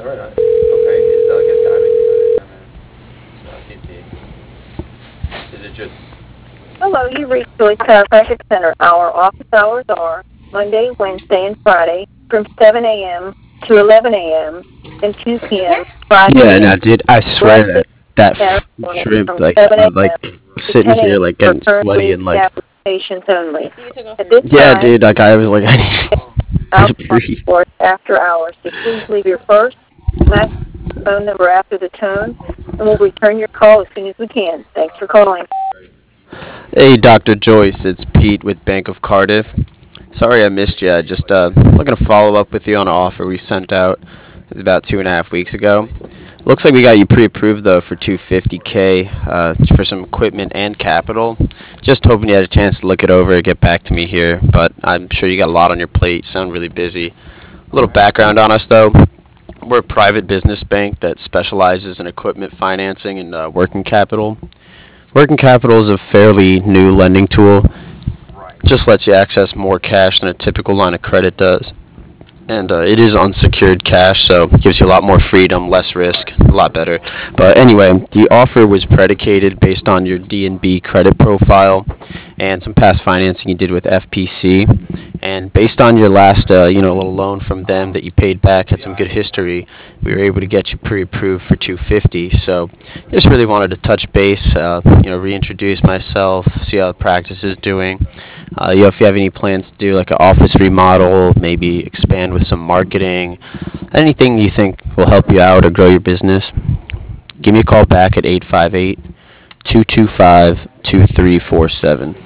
right on. Okay, is like a timing CT. Is it just Hello, you reached Joyce Chiropractic Center. Our office hours are Monday, Wednesday, and Friday from 7 a.m. to 11 a.m. and 2 p.m. Friday Yeah, and no, dude, I swear Wednesday that that and shrimp, from like, 7 I'm like a.m. to sitting 10 here, a.m. like, for getting sweaty currently and like, established patients only. You took off At your this yeah, time, dude, like, I was like, I need out to breathe. for after hours. So please leave your first, last phone number after the tone, and we'll return your call as soon as we can. Thanks for calling. Hey, Dr. Joyce, it's Pete with Bank of Cardiff. Sorry I missed you. I just looking to follow up with you on an offer we sent out. It was about 2.5 weeks ago. Looks like we got you pre-approved though for 250K for some equipment and capital. Just hoping you had a chance to look it over and get back to me here, but I'm sure you got a lot on your plate. You sound really busy. A little background on us though. We're a private business bank that specializes in equipment financing and working capital. Working capital is a fairly new lending tool. Just lets you access more cash than a typical line of credit does. And it is unsecured cash, so it gives you a lot more freedom, less risk, a lot better. But anyway, the offer was predicated based on your D&B credit profile and some past financing you did with FPC. And based on your last, little loan from them that you paid back, had some good history, we were able to get you pre-approved for 250. So, just really wanted to touch base, reintroduce myself, see how the practice is doing. If you have any plans to do like an office remodel, maybe expand with some marketing, anything you think will help you out or grow your business, give me a call back at 858 225 2347.